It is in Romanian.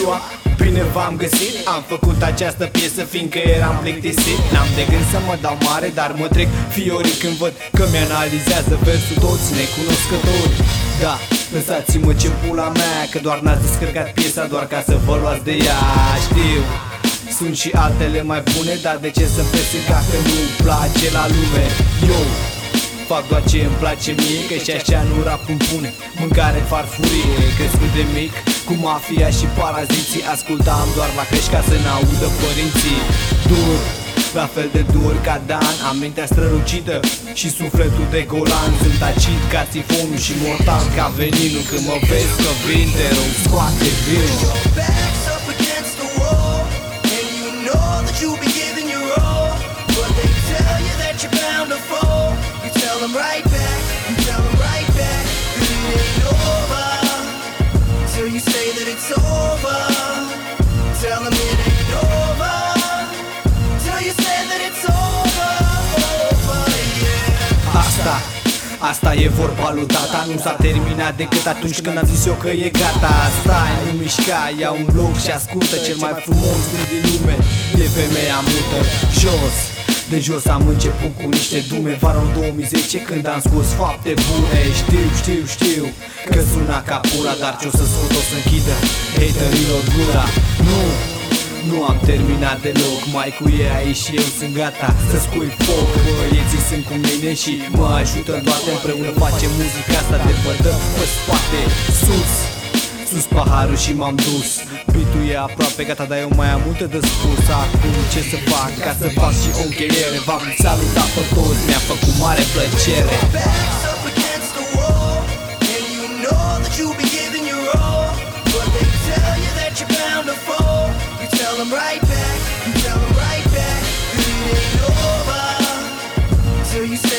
ziua, bine v-am găsit. Am făcut această piesă fiindcă eram plictisit. N-am de gând să mă dau mare, dar mă trec fiorii când văd că mi-analizează versul toți necunoscători. Da, lăsați-mă ce pula mea, că doar n-ați descărcat piesa doar ca să vă luați de ea. Știu, sunt și altele mai bune, dar de ce să plece dacă nu-mi place la lume? Eu fac doar ce îmi place mie, că și așa nu rap îmi pune mâncare, farfurie. Crescut de mic cu mafia și paraziții, ascultam doar la căști ca să n-audă părinții. Dur, la fel de dur ca Dan, amintea strălucită și sufletul de golan. Sunt acid ca sifonul și mortal ca veninul. Când mă vezi că vin, te rog, scoate vinul. Right back, you tell them right back that it ain't over till you say that it's over. Tell them it ain't over till you say that it's over, yeah. Asta e vorba lui tata, nu s-a terminat decât atunci când am zis eu că e gata. Stai, nu mișca, ia un loc și ascultă. Cel mai frumos gând din lume e femeia mută. Jos, de jos am început cu niște dume. Vara 2010 când am scos fapte bune. Știu că suna ca pula, dar ce-o să scot o să închidă haterilor gura. Nu am terminat deloc, mai cu ei aici și eu sunt gata să scui foc. Băieții sunt cu mine și mă ajută în toate, împreună facem muzica asta de bădăm pe spate. Sus paharul și m-am dus. Beat-ul e aproape gata, dar eu mai am multe de spus. Acum ce să fac ca să fac și o încheiere? V-am salutat pe toți, mi-a făcut mare plăcere. Right back, you tell them right back that it ain't over till you say